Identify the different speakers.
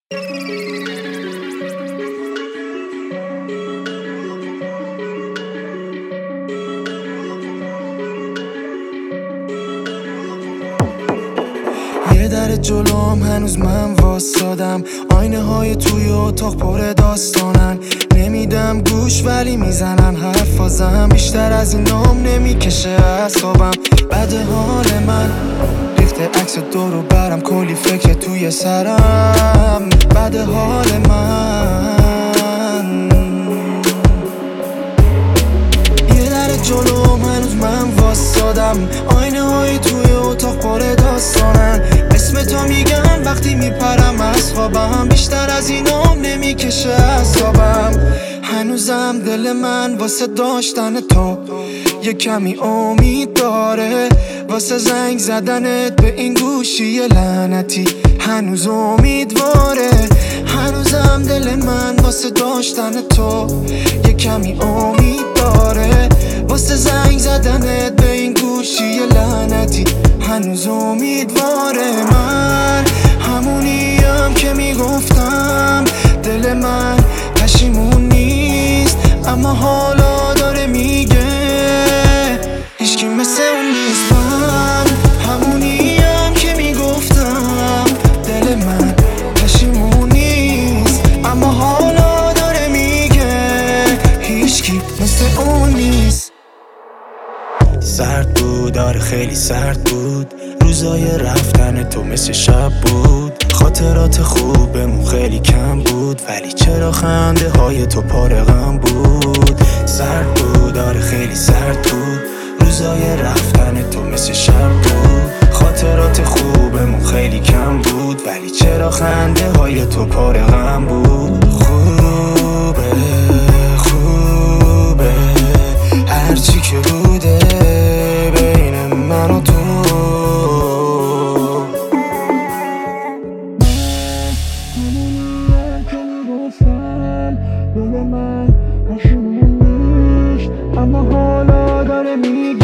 Speaker 1: یه در جلوم هنوز من واسادم، آینه های توی اتاق پر داستانن. نمیدم گوش ولی میزنن حرفازم، بیشتر از این نام نمیکشه اعصابم. بد حال من ریخته عکس دور و برم، کلی فکر توی سرم. بد حال من یه در جلوم هنوز من واسادم، آینه های توی اتاق پر داستانن. اسم تو میگم وقتی میپرم از خوابم، بیشتر از اینام نمیکشه اعصابم. هنوزم دل من واسه داشتن تو یه کمی امید داره، واسه زنگ زدنت به این گوشی لعنتی هنوز امیدواره. هنوزم دل من واسه داشتن تو یه کمی امید داره، واسه زنگ زدنت به این گوشی لعنتی هنوز امیدواره. من همونیم که میگفتم دل من پشیمون نیست، اما حالا داره میگه هیچکی مثل اون نیست. من همونیم که میگفتم دل من پشیمون نیست، اما حالا داره میگه هیچکی مثل اون نیست. سرد بود، آره خیلی سرد بود، روزای رفتن تو مثل شب بود. خاطرات خوبمون خیلی کم بود، ولی چرا خنده های تو پاره غم بود. سرد بود، آره خیلی سرد بود، روزای رفتن تو مثل شب بود. خاطرات خوبمون خیلی کم بود، ولی چرا خنده های تو پاره غم بود. خوبه خوبه هرچی که بوده بین من و تو. دل من پشیمون نیست، اما حالا داره میگه